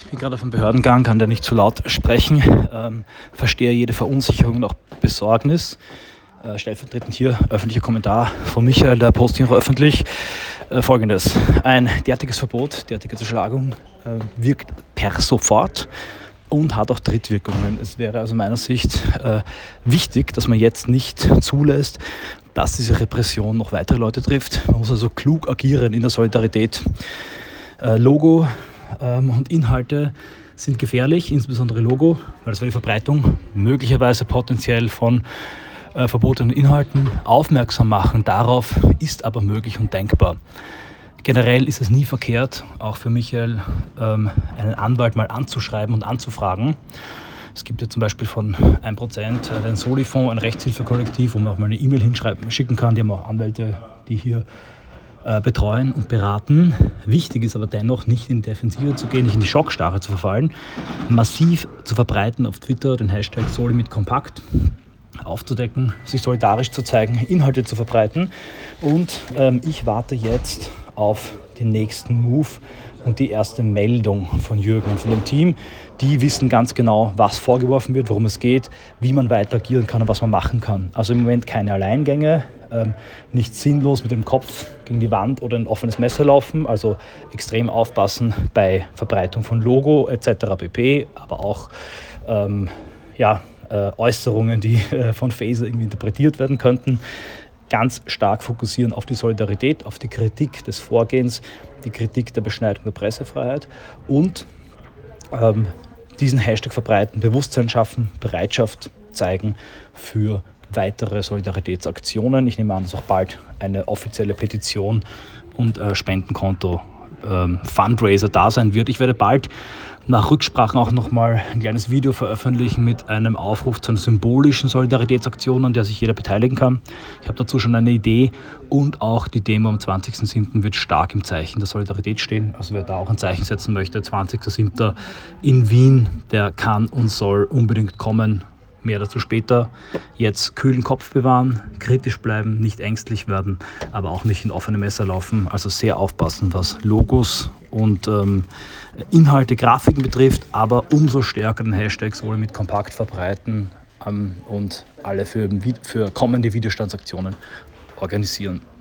Ich bin gerade auf einem Behördengang, kann da nicht zu laut sprechen, verstehe jede Verunsicherung und auch Besorgnis. Stellvertretend hier öffentlicher Kommentar von Michael, der postet hier öffentlich Folgendes: Ein derartiges Verbot, derartige Zerschlagung wirkt per sofort und hat auch Drittwirkungen. Es wäre also meiner Sicht wichtig, dass man jetzt nicht zulässt, dass diese Repression noch weitere Leute trifft. Man muss also klug agieren in der Solidarität. Logo und Inhalte sind gefährlich, insbesondere Logo, weil das für die Verbreitung möglicherweise potenziell von verbotenen Inhalten aufmerksam machen. Darauf ist aber möglich und denkbar. Generell ist es nie verkehrt, auch für Michael, einen Anwalt mal anzuschreiben und anzufragen. Es gibt ja zum Beispiel von 1% den Solifonds, ein Rechtshilfekollektiv, wo man auch mal eine E-Mail schicken kann. Die haben auch Anwälte, die hier betreuen und beraten. Wichtig ist aber dennoch, nicht in die Defensive zu gehen, nicht in die Schockstarre zu verfallen, massiv zu verbreiten auf Twitter den Hashtag #SolimitCompact, aufzudecken, sich solidarisch zu zeigen, Inhalte zu verbreiten. Und ich warte jetzt auf den nächsten Move und die erste Meldung von Jürgen und von dem Team. Die wissen ganz genau, was vorgeworfen wird, worum es geht, wie man weiter agieren kann und was man machen kann. Also im Moment keine Alleingänge, nicht sinnlos mit dem Kopf gegen die Wand oder ein offenes Messer laufen, also extrem aufpassen bei Verbreitung von Logo etc. pp., aber auch Äußerungen, die von Faeser irgendwie interpretiert werden könnten. Ganz stark fokussieren auf die Solidarität, auf die Kritik des Vorgehens, die Kritik der Beschneidung der Pressefreiheit und diesen Hashtag verbreiten, Bewusstsein schaffen, Bereitschaft zeigen für weitere Solidaritätsaktionen. Ich nehme an, dass auch bald eine offizielle Petition und Spendenkonto Fundraiser da sein wird. Ich werde bald nach Rücksprachen auch nochmal ein kleines Video veröffentlichen mit einem Aufruf zu einer symbolischen Solidaritätsaktion, an der sich jeder beteiligen kann. Ich habe dazu schon eine Idee und auch die Demo am 20.07. wird stark im Zeichen der Solidarität stehen. Also wer da auch ein Zeichen setzen möchte, 20.07. in Wien, der kann und soll unbedingt kommen. Mehr dazu später. Jetzt kühlen Kopf bewahren, kritisch bleiben, nicht ängstlich werden, aber auch nicht in offene Messer laufen. Also sehr aufpassen, was Logos und Inhalte, Grafiken betrifft, aber umso stärker den Hashtag #SolimitCompact verbreiten und alle für kommende Widerstandsaktionen organisieren.